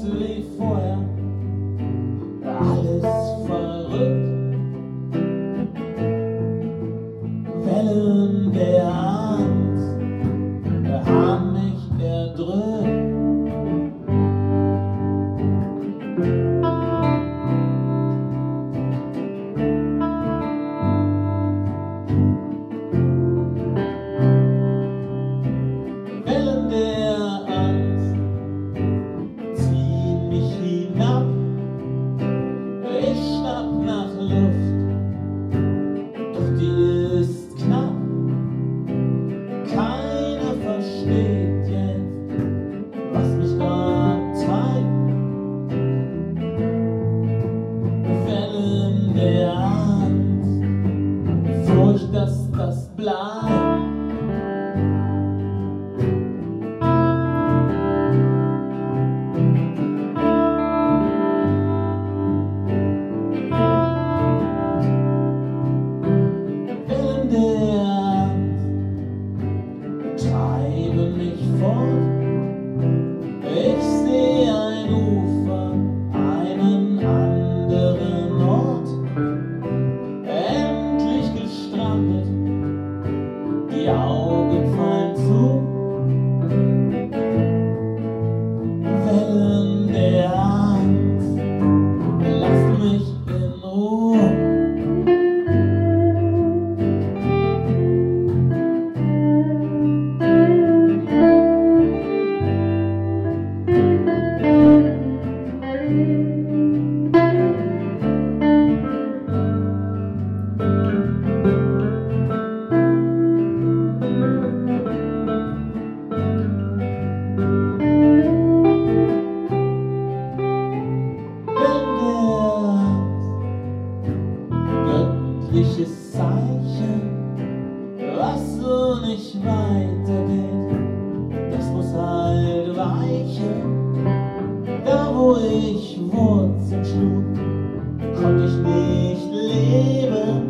wie vorher, alles verrückt. Wellen der Angst haben mich erdrückt. Wellen der Angst ziehen mich hinab. Ich schnapp nach Luft, doch die ist knapp. Keiner versteht jetzt, was mich grad treibt. Wellen der Angst, Furcht, dass das bleibt. Treiben mich fort. Ich sehe ein Ufer, einen anderen Ort. Endlich gestrandet, die Augen fallen zu. Wellen der Angst, lass mich in Ruhe. Göttliches Zeichen, was so nicht weitergeht, das muss halt weichen. Da wo ich Wurzeln schlug, konnte ich nicht leben.